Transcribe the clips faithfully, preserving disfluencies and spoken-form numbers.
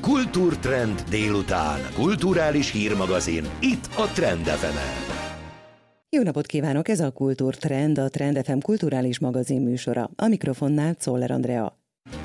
Kultúrtrend délután. Kulturális hírmagazin. Itt a Trend ef emen. Jó napot kívánok! Ez a Kultúrtrend, a Trend ef em kulturális magazin műsora. A mikrofonnál Czoller Andrea.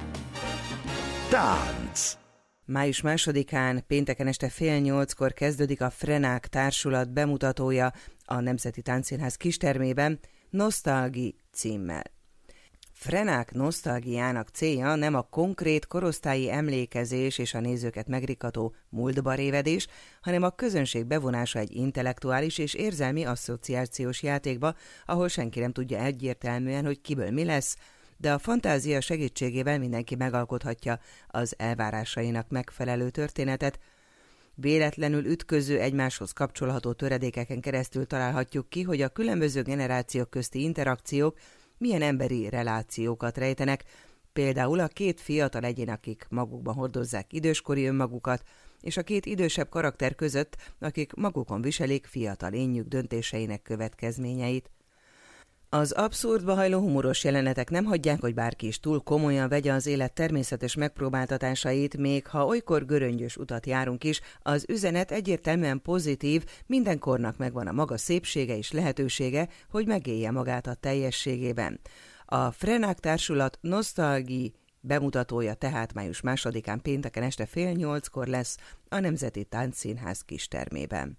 Tánc. Május másodikán, pénteken este fél nyolckor kezdődik a Frenák Társulat bemutatója a Nemzeti Táncszínház kistermében, Nosztalgi címmel. Frenák nosztalgiának célja nem a konkrét korosztályi emlékezés és a nézőket megrikató múltba révedés, hanem a közönség bevonása egy intellektuális és érzelmi asszociációs játékba, ahol senki nem tudja egyértelműen, hogy kiből mi lesz, de a fantázia segítségével mindenki megalkothatja az elvárásainak megfelelő történetet. Véletlenül ütköző, egymáshoz kapcsolható töredékeken keresztül találhatjuk ki, hogy a különböző generációk közti interakciók milyen emberi relációkat rejtenek, például a két fiatal egyén, akik magukban hordozzák időskori önmagukat, és a két idősebb karakter között, akik magukon viselik fiatal énjük döntéseinek következményeit. Az abszurdba hajló humoros jelenetek nem hagyják, hogy bárki is túl komolyan vegye az élet természetes megpróbáltatásait, még ha olykor göröngyös utat járunk is, az üzenet egyértelműen pozitív, mindenkornak megvan a maga szépsége és lehetősége, hogy megélje magát a teljességében. A Frenák Társulat Nosztalgi bemutatója tehát május másodikán pénteken este fél nyolckor lesz a Nemzeti Táncszínház kistermében.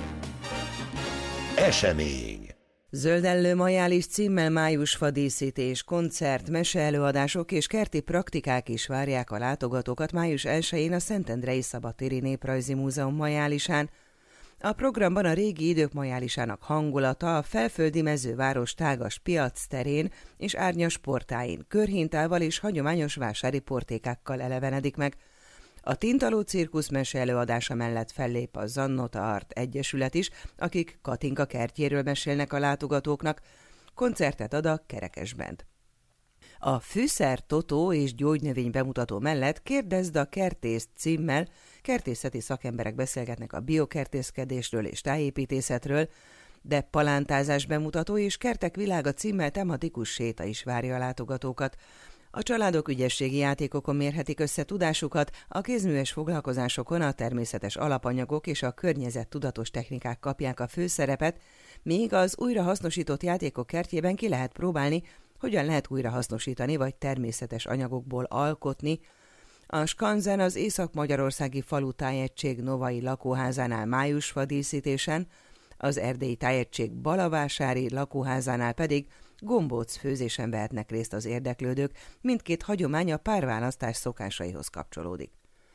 Esemény. Zöldellő majális címmel májusfa díszítés, koncert, meseelőadások és kerti praktikák is várják a látogatókat május elsején a Szentendrei Szabadtéri Néprajzi Múzeum majálisán. A programban a régi idők majálisának hangulata a felföldi mezőváros tágas piac terén és árnyas portáin, körhintával és hagyományos vásári portékákkal elevenedik meg. A Tintaló cirkusz meseelőadása mellett fellép a Zannota Art Egyesület is, akik Katinka kertjéről mesélnek a látogatóknak, koncertet ad a Kerekesband. A Fűszer Totó és gyógynövény bemutató mellett Kérdezd a kertészt címmel kertészeti szakemberek beszélgetnek a biokertészkedésről és tájépítészetről, de palántázás bemutató és Kertek világa címmel tematikus séta is várja a látogatókat. A családok ügyességi játékokon mérhetik össze tudásukat, a kézműves foglalkozásokon a természetes alapanyagok és a környezet tudatos technikák kapják a főszerepet, míg az újrahasznosított játékok kertjében ki lehet próbálni, hogyan lehet újrahasznosítani vagy természetes anyagokból alkotni. A Skanzen az észak-magyarországi falu tájegység Novai lakóházánál májusfa díszítésen, az erdélyi tájegység Balavásári lakóházánál pedig gombóc főzésen vehetnek részt az érdeklődők, mindkét hagyomány a párválasztás szokásaihoz kapcsolódik.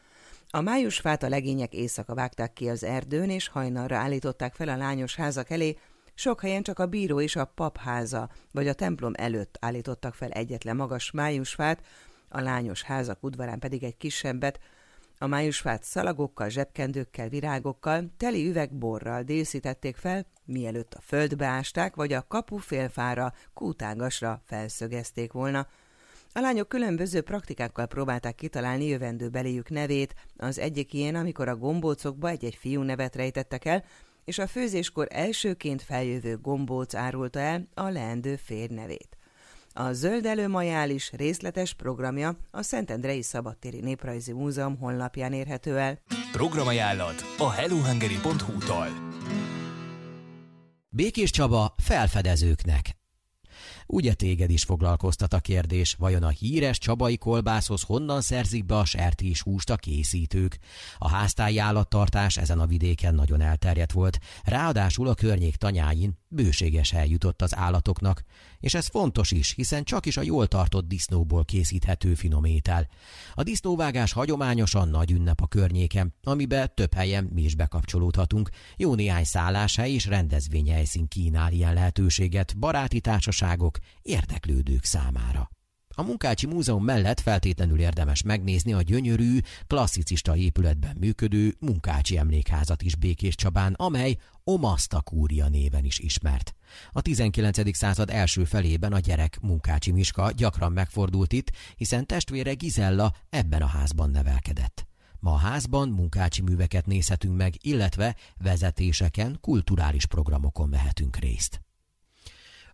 A májusfát a legények éjszaka vágták ki az erdőn, és hajnalra állították fel a lányos házak elé, sok helyen csak a bíró és a papháza vagy a templom előtt állítottak fel egyetlen magas májusfát, a lányos házak udvarán pedig egy kisebbet. A májusfát szalagokkal, zsebkendőkkel, virágokkal, teli üvegborral díszítették fel, mielőtt a földbe ásták, vagy a kapufélfára, kútángasra felszögezték volna. A lányok különböző praktikákkal próbálták kitalálni jövendőbeliük nevét, az egyik ilyen, amikor a gombócokba egy-egy fiú nevet rejtettek el, és a főzéskor elsőként feljövő gombóc árulta el a leendő férj nevét. A Zöldellő majális részletes programja a Szentendrei Szabadtéri Néprajzi Múzeum honlapján érhető el. Programajánlat a hellohungary pont hu-tól. Békés Csaba felfedezőknek. Ugye téged is foglalkoztat a kérdés, vajon a híres csabai kolbászhoz honnan szerzik be a sertéshúst a készítők? A háztáji állattartás ezen a vidéken nagyon elterjedt volt, ráadásul a környék tanyáin bőséges hely jutott az állatoknak, és ez fontos is, hiszen csak is a jól tartott disznóból készíthető finom étel. A disznóvágás hagyományosan nagy ünnep a környéken, amiben több helyen mi is bekapcsolódhatunk. Jó néhány szálláshely és rendezvényhelyszín kínál ilyen lehetőséget baráti társaságok, érdeklődők számára. A Munkácsi Múzeum mellett feltétlenül érdemes megnézni a gyönyörű, klasszicista épületben működő Munkácsi Emlékházat is Békés Csabán, amely Omaszta kúria néven is ismert. A tizenkilencedik század első felében a gyerek Munkácsi Miska gyakran megfordult itt, hiszen testvére Gizella ebben a házban nevelkedett. Ma a házban munkácsi műveket nézhetünk meg, illetve vezetéseken, kulturális programokon vehetünk részt.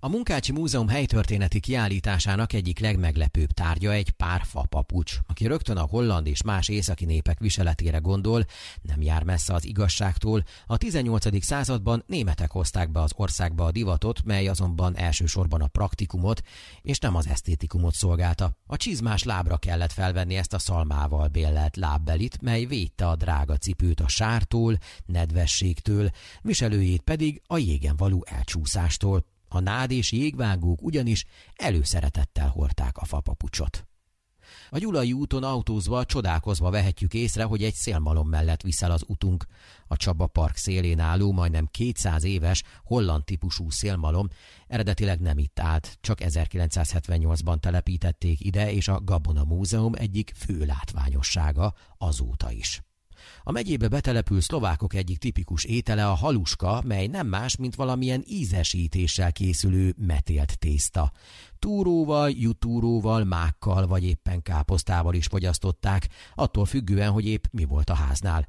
A Munkácsi Múzeum helytörténeti kiállításának egyik legmeglepőbb tárgya egy pár fapapucs. Aki rögtön a holland és más északi népek viseletére gondol, nem jár messze az igazságtól. A tizennyolcadik században németek hozták be az országba a divatot, mely azonban elsősorban a praktikumot és nem az esztétikumot szolgálta. A csizmás lábra kellett felvenni ezt a szalmával béllelt lábbelit, mely védte a drága cipőt a sártól, nedvességtől, viselőjét pedig a jégen való elcsúszástól. A nád és jégvágók ugyanis előszeretettel hordták a fapapucsot. A Gyulai úton autózva csodálkozva vehetjük észre, hogy egy szélmalom mellett viszel az utunk. A Csaba Park szélén álló, majdnem kétszáz éves, holland típusú szélmalom eredetileg nem itt állt, csak ezerkilencszázhetvennyolcban telepítették ide, és a Gabona Múzeum egyik fő látványossága azóta is. A megyébe betelepült szlovákok egyik tipikus étele a haluska, mely nem más, mint valamilyen ízesítéssel készülő metélt tészta. Túróval, jutúróval, mákkal vagy éppen káposztával is fogyasztották, attól függően, hogy épp mi volt a háznál.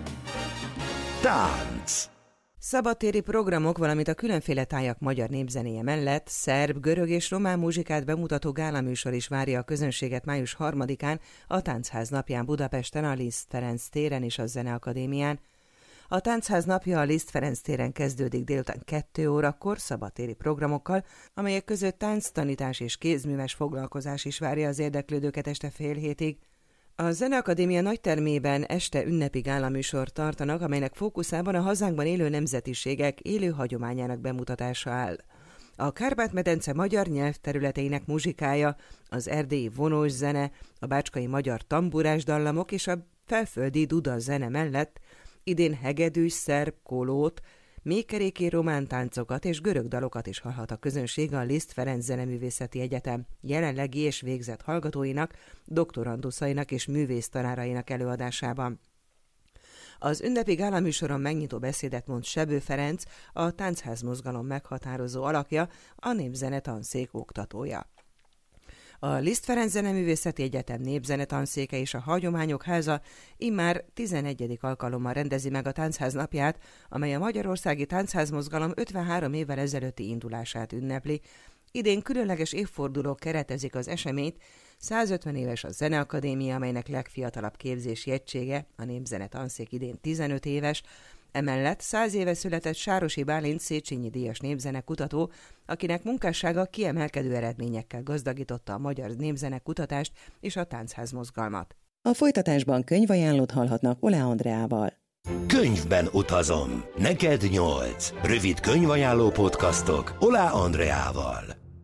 Tánc. Szabadtéri programok, valamint a különféle tájak magyar népzenéje mellett szerb, görög és román muzsikát bemutató gálaműsor is várja a közönséget május harmadikán a Táncház napján Budapesten, a Liszt Ferenc téren és a Zeneakadémián. A Táncház napja a Liszt Ferenc téren kezdődik délután kettő órakor szabadtéri programokkal, amelyek között tánctanítás és kézműves foglalkozás is várja az érdeklődőket este fél hétig. A Zeneakadémia nagytermében este ünnepi gálaműsort tartanak, amelynek fókuszában a hazánkban élő nemzetiségek élő hagyományának bemutatása áll. A Kárpát-medence magyar nyelvterületeinek muzsikája, az erdélyi vonós zene, a bácskai magyar tamburás dallamok és a felföldi duda zene mellett idén hegedűs, szerb, kolót, mékeréki román táncokat és görög dalokat is hallhat a közönség a Liszt Ferenc Zeneművészeti Egyetem jelenlegi és végzett hallgatóinak, doktoranduszainak és művésztanárainak előadásában. Az ünnepi gálaműsoron megnyitó beszédet mond Sebő Ferenc, a táncház mozgalom meghatározó alakja, a népzene tanszék oktatója. A Liszt Ferenc Zeneművészeti Egyetem népzenetanszéke és a Hagyományok Háza immár tizenegyedik alkalommal rendezi meg a Táncház napját, amely a magyarországi táncházmozgalom ötvenhárom évvel ezelőtti indulását ünnepli. Idén különleges évforduló keretezik az eseményt, százötven éves a Zeneakadémia, amelynek legfiatalabb képzési egysége, a népzenetanszék idén tizenöt éves, emellett száz éve született Sárosi Bálint Széchenyi díjas népzenekutató, akinek munkássága kiemelkedő eredményekkel gazdagította a magyar népzenekutatást és a táncház mozgalmat. A folytatásban könyvajánlót hallhatnak Ole Andreával. Könyvben utazom. Neked nyolc. Rövid könyvajánló podcastok Ole Andreával.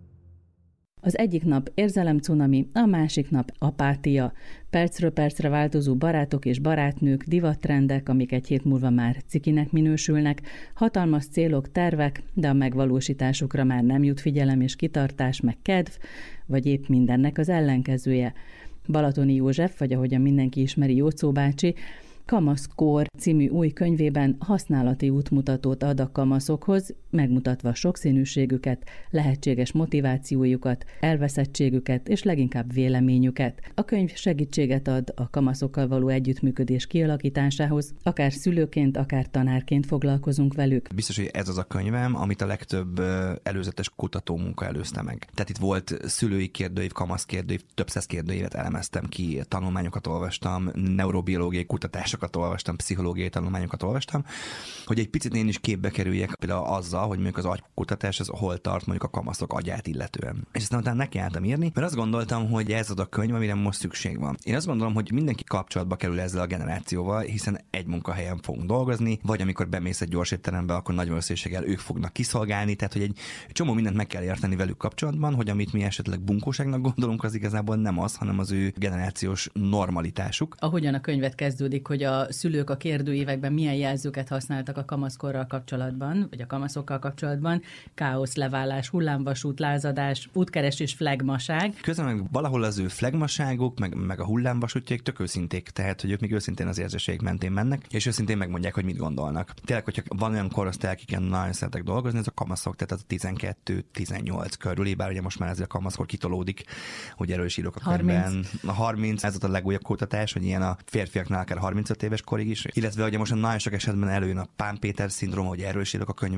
Az egyik nap érzelemcunami, a másik nap apátia. Percről percre változó barátok és barátnők, divattrendek, amik egy hét múlva már cikinek minősülnek, hatalmas célok, tervek, de a megvalósításukra már nem jut figyelem és kitartás, meg kedv, vagy épp mindennek az ellenkezője. Balatoni József, vagy ahogyan mindenki ismeri, Jóczó bácsi, Kamaszkor című új könyvében használati útmutatót ad a kamaszokhoz, megmutatva sokszínűségüket, lehetséges motivációjukat, elveszettségüket és leginkább véleményüket. A könyv segítséget ad a kamaszokkal való együttműködés kialakításához, akár szülőként, akár tanárként foglalkozunk velük. Biztos, hogy ez az a könyvem, amit a legtöbb előzetes kutatómunka előzte meg. Tehát itt volt szülői kérdőív, kamasz kérdőív, több száz kérdőívet elemeztem ki, tanulmányokat olvastam, neurobiológiai kutatásokat olvastam, pszichológiai tanulmányokat olvastam, hogy egy picit én is képbe kerüljek például azzal, hogy mondjuk az agykutatás az hol tart mondjuk a kamaszok agyát illetően. És aztán utána nekiálltam írni, mert azt gondoltam, hogy ez az a könyv, amire most szükség van. Én azt gondolom, hogy mindenki kapcsolatba kerül ezzel a generációval, hiszen egy munkahelyen fogunk dolgozni, vagy amikor bemész egy gyors étterembe, akkor nagy valószínűséggel ők fognak kiszolgálni, tehát hogy egy csomó mindent meg kell érteni velük kapcsolatban, hogy amit mi esetleg bunkóságnak gondolunk, az igazából nem az, hanem az ő generációs normalitásuk. Ahogyan a könyvet kezdődik, hogy a szülők a kérdőívekben milyen jelzőket használtak a kamaszkorral kapcsolatban, vagy a kamaszokkal kapcsolatban, káosz, leválás, hullámvasút, lázadás, útkeresés, flegmaság. Közben meg valahol az ő flegmaságuk, meg, meg a hullámvasútjaik tök őszinték, tehát hogy ők még őszintén az érzéseik mentén mennek, és őszintén megmondják, hogy mit gondolnak. Tényleg, hogyha van olyan korosztály, akiken nagyon szeretek dolgozni, ez a kamaszok, tehát az a tizenkettő tizennyolc körül, bár ugye most már ez a kamaszkor kitolódik, hogy erről is írok a könyvben. A harminc, ez a legújabb kutatás, hogy ilyen a férfiaknál akár harmincöt éves korig is, illetve ugye most a nagyon sok esetben előjön a Pán Péter szindróma, hogy erről is írok a könyvemben,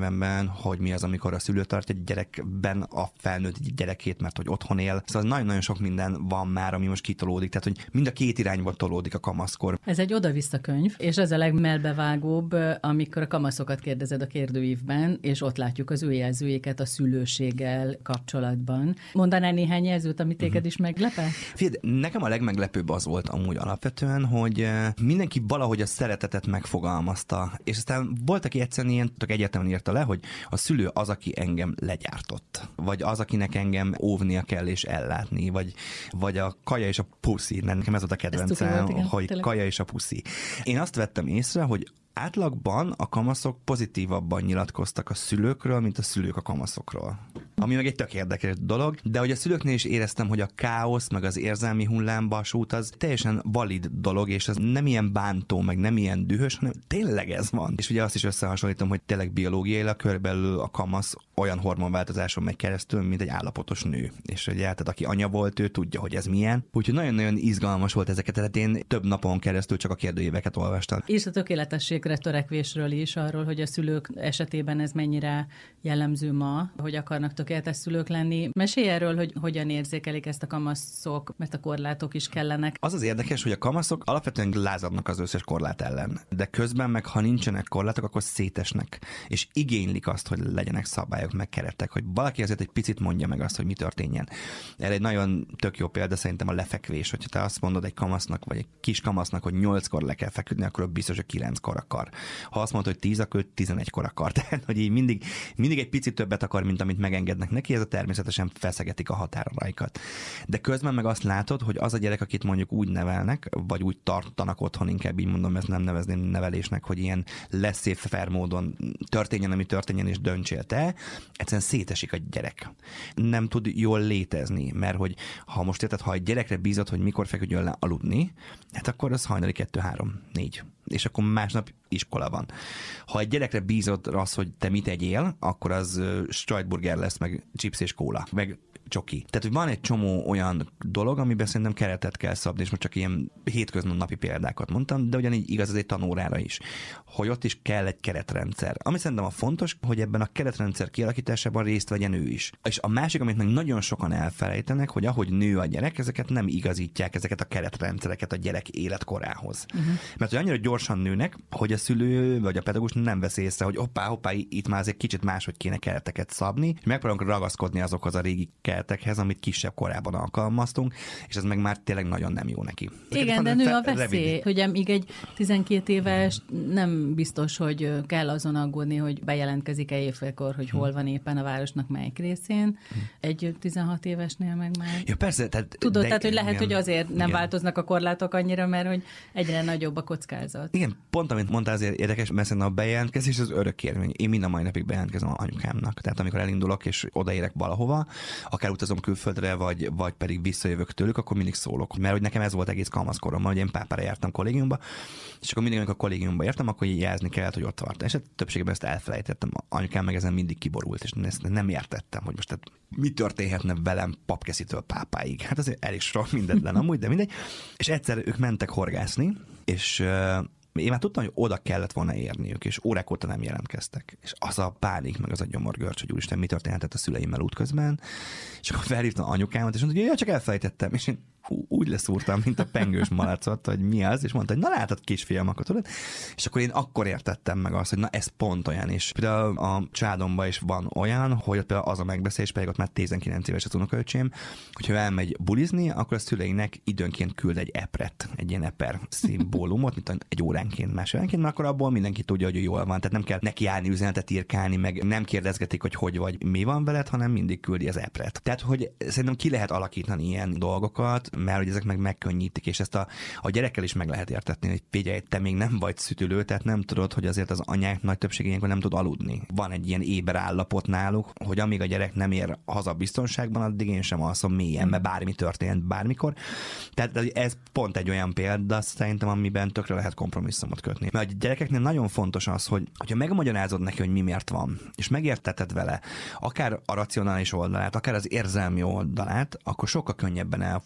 hogy mi az, amikor a szülő tartja a gyerekben a felnőtt gyerekét, mert hogy otthon él. Szóval nagyon-nagyon sok minden van már, ami most kitolódik, tehát hogy mind a két irányba tolódik a kamaszkor. Ez egy oda-vissza könyv, és ez a legmelbevágóbb, amikor a kamaszokat kérdezed a kérdőívben, és ott látjuk az ő jelzőjéket a szülőséggel kapcsolatban. Mondanál néhány jelzőt, amit téged is meglepett? Figyelj, nekem a legmeglepőbb az volt amúgy alapvetően, hogy mindenki valahogy a szeretetet megfogalmazta, és aztán volt, aki egyszerűen ilyen tök egyértelműen írta le, hogy a szülő az, aki engem legyártott, vagy az, akinek engem óvnia kell és ellátni, vagy, vagy a kaja és a puszi. Nekem ez volt a kedvencem, hogy tényleg. Kaja és a puszi. Én azt vettem észre, hogy átlagban a kamaszok pozitívabban nyilatkoztak a szülőkről, mint a szülők a kamaszokról. Ami meg egy tök érdekes dolog, de hogy a szülőknél is éreztem, hogy a káosz, meg az érzelmi hullámvasút az teljesen valid dolog, és az nem ilyen bántó, meg nem ilyen dühös, hanem tényleg ez van. És ugye azt is összehasonlítom, hogy tényleg biológiailag körülbelül a kamasz olyan hormonváltozáson megy keresztül, mint egy állapotos nő. És ugye, tehát aki anya volt, ő tudja, hogy ez milyen. Úgyhogy nagyon-nagyon izgalmas volt ezeket, tehát én több napon keresztül csak a kérdőíveket olvastam. És a tökéletességre törekvésről is, arról, hogy a szülők esetében ez mennyire jellemző ma, hogy akarnak tökéletes szülők lenni. Mesélj erről, hogy hogyan érzékelik ezt a kamaszok, mert a korlátok is kellenek. Az az érdekes, hogy a kamaszok alapvetően lázadnak az összes korlát ellen, de közben meg, ha nincsenek korlátok, akkor szétesnek, és igénylik azt, hogy legyenek szabályok, meg keretek, hogy valaki azért egy picit mondja meg azt, hogy mi történjen. Erre egy nagyon tök jó példa szerintem a lefekvés, hogyha te azt mondod egy kamasznak, vagy egy kis kamasznak, hogy nyolckor le kell feküdni, akkor biztos, hogy kilenckor akar. Ha azt mondod, hogy tíz, akkor tizenegykor akar. Tehát, hogy így mindig, mindig egy picit többet akar, mint amit megengednek neki, ez a természetesen feszegetik a határaikat. De közben meg azt látod, hogy az a gyerek, akit mondjuk úgy nevelnek, vagy úgy tartanak otthon, inkább így mondom, ezt nem nevezném nevelésnek, hogy ilyen laissez-faire módon történjen, ami történjen, és döntsél te, egyszerűen szétesik a gyerek. Nem tud jól létezni, mert hogy ha most érted, ha egy gyerekre bízod, hogy mikor feküdjön le aludni, hát akkor az hajnali kettő, három, négy. És akkor másnap iskola van. Ha egy gyerekre bízod az, hogy te mit egyél, akkor az strajtburger lesz, meg chips és kóla, meg csoki. Tehát, hogy van egy csomó olyan dolog, amiben szerintem keretet kell szabni, és most csak ilyen hétköznapi példákat mondtam, de ugyanígy igaz ez egy tanórára is, hogy ott is kell egy keretrendszer. Ami szerintem a fontos, hogy ebben a keretrendszer kialakításában részt vegyen ő is. És a másik, amit meg nagyon sokan elfelejtenek, hogy ahogy nő a gyerek, ezeket nem igazítják, ezeket a keretrendszereket a gyerek életkorához. Uh-huh. Mert hogy annyira gyorsan nőnek, hogy a szülő vagy a pedagógus nem vesz észre, hogy hoppá, hoppá, itt már azért kicsit máshogy kéne kereteket szabni, és megpróbálunk ragaszkodni azokhoz a régi keretekhez, amit kisebb korában alkalmaztunk, és ez meg már tényleg nagyon nem jó neki. Igen, de nő a veszély, hogy amíg egy tizenkét éves nem biztos, hogy kell azon aggódni, hogy bejelentkezik-e évfélkor, hogy hol van éppen a városnak melyik részén. Egy tizenhat évesnél meg már. Ja, persze, tehát, tudod, de, tehát, hogy lehet, igen, hogy azért nem igen. változnak a korlátok annyira, mert hogy egyre nagyobb a kockázat. Igen, pont amit mondtál, azért érdekes, mert szerintem a bejelentkezés az örök kérvény. Én mind a mai napig bejelentkezem anyukámnak. Tehát amikor elindulok és odaérek valahova, akár utazom külföldre, vagy, vagy pedig visszajövök tőlük, akkor mindig szólok. Mert hogy nekem ez volt egész kamaszkoromban, hogy én pápára jártam kollégiumba, és akkor mindig, amikor a kollégiumba értem, akkor jelzni kellett, hogy ott vart. És hát többségében ezt elfelejtettem. Anyukám meg ezen mindig kiborult, és ezt nem értettem, hogy most tehát mi történhetne velem papkeszitől pápáig. Hát azért elég sok mindentlen amúgy, de mindegy. És egyszer ők mentek horgászni, és én már tudtam, hogy oda kellett volna érniük, és órák óta nem jelentkeztek. És az a pánik, meg az a gyomorgörcs, hogy úristen, mi történhetett a szüleimmel útközben. És akkor felhívtam anyukámat, és mondta, hogy ja, csak elfelejtettem. És én úgy leszúrtam, mint a pengős malacot, hogy mi az, és mondta, hogy na látod kisfiam, akkor tudod. És akkor én akkor értettem meg azt, hogy na ez pont olyan is. Például a családomban is van olyan, hogy ott például az a megbeszélés, pedig ott már tizenkilenc éves az unokaöcsém, hogyha elmegy bulizni, akkor a szüleinek időnként küld egy epret, egy ilyen eper szimbólumot, mint egy óránként, másodánként, mert akkor abból mindenki tudja, hogy jól van. Tehát nem kell neki állni, üzenetet írkálni, meg nem kérdezgetik, hogy hogy vagy, mi van veled, hanem mindig küldi az epret. Tehát, hogy szerintem ki lehet alakítani ilyen dolgokat, mert hogy ezek meg megkönnyítik, és ezt a, a gyerekkel is meg lehet értetni, hogy figyelj, te még nem vagy szütülő, tehát nem tudod, hogy azért az anyák nagy többsége ilyenkor nem tud aludni. Van egy ilyen éber állapot náluk, hogy amíg a gyerek nem ér haza biztonságban, addig én sem alszom mélyen, mert bármi történt bármikor. Tehát ez pont egy olyan példa, szerintem, amiben tökre lehet kompromisszumot kötni. Mert a gyerekeknél nagyon fontos az, hogy hogyha megmagyarázod neki, hogy mi miért van, és megérteted vele, akár a racionális oldalát, akár az érzelmi oldalát, akkor sokkal könnyebben elfogadják,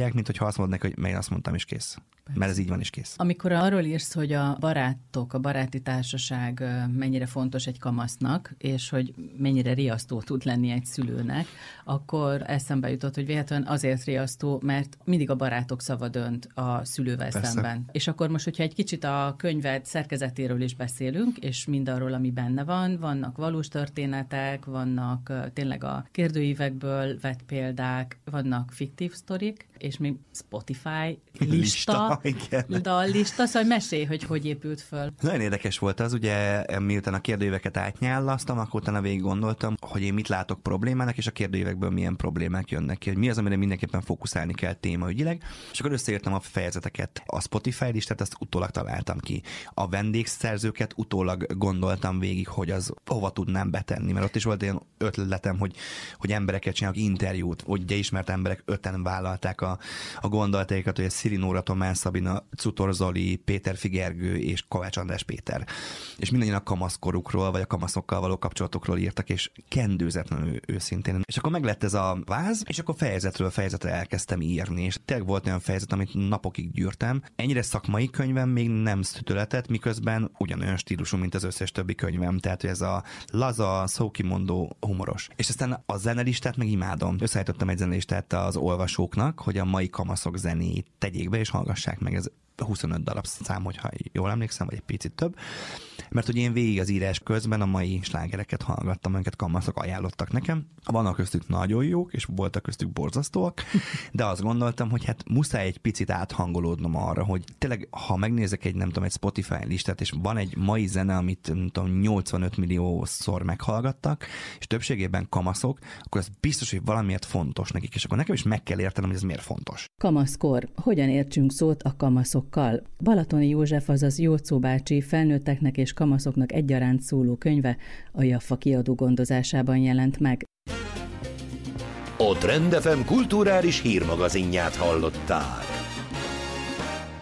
reagálják, mint hogyha azt mondnak, hogy mert én azt mondtam, és kész. Persze. Mert ez így van, és kész. Amikor arról írsz, hogy a barátok, a baráti társaság mennyire fontos egy kamasznak, és hogy mennyire riasztó tud lenni egy szülőnek, akkor eszembe jutott, hogy véletlenül azért riasztó, mert mindig a barátok szava dönt a szülővel Persze. szemben. És akkor most, hogyha egy kicsit a könyved szerkezetéről is beszélünk, és mindarról, ami benne van, vannak valós történetek, vannak tényleg a kérdőívekből vett példák, vannak fiktív sztorik, és még Spotify lista, lista dallista, szóval mesélj, hogy hogy épült föl. Nagyon érdekes volt az, ugye miután a kérdőíveket átnyállasztam, akkor utána végig gondoltam, hogy én mit látok problémának, és a kérdőívekből milyen problémák jönnek ki, hogy mi az, amire mindenképpen fókuszálni kell témaügyileg, és akkor összeírtam a fejezeteket. A Spotify listát azt utólag találtam ki. A vendégszerzőket utólag gondoltam végig, hogy az hova tudnám betenni, mert ott is volt ilyen ötletem, hogy, hogy embereket csinálok interjút, hogy ugye ismert emberek öten vállalták a, a gondolataikat, hogy a Sziri Nóra, Tomás Szabina, Cutor Zoli, Péter Figergő és Kovács András Péter. És mindannyian a kamaszkorukról, vagy a kamaszokkal való kapcsolatokról írtak, és kendőzetlenül őszintén. És akkor meglett ez a váz, és akkor fejezetről fejezetre elkezdtem írni, és tényleg volt olyan fejezet, amit napokig gyűrtem. Ennyire szakmai könyvem még nem született, miközben ugyanolyan stílusú, mint az összes többi könyvem. Tehát, hogy ez a laza, szókimondó, humoros. És aztán a zenelistát meg imádom. Összeállítottam egy zenelistát az olvasóknak, hogy a mai kamaszok zenét tegyék be, és hallgassák meg. Ez huszonöt darab szám, hogyha jól emlékszem, vagy egy picit több. Mert hogy én végig az írás közben a mai slágereket hallgattam, amiket kamaszok ajánlottak nekem. Vannak köztük nagyon jók, és voltak köztük borzasztóak, de azt gondoltam, hogy hát muszáj egy picit áthangolódnom arra, hogy tényleg, ha megnézek egy, nem tudom, egy Spotify listát, és van egy mai zene, amit nem tudom, nyolcvanöt milliószor meghallgattak, és többségében kamaszok, akkor az biztos, hogy valamiért fontos nekik, és akkor nekem is meg kell értenem, hogy ez miért fontos. Kamaszkor. Hogyan értsünk szót a kamaszok? Balatoni József, azaz Jóczó bácsi felnőtteknek és kamaszoknak egyaránt szóló könyve a Jaffa kiadó gondozásában jelent meg. A Trend ef em kulturális hírmagazinját hallották.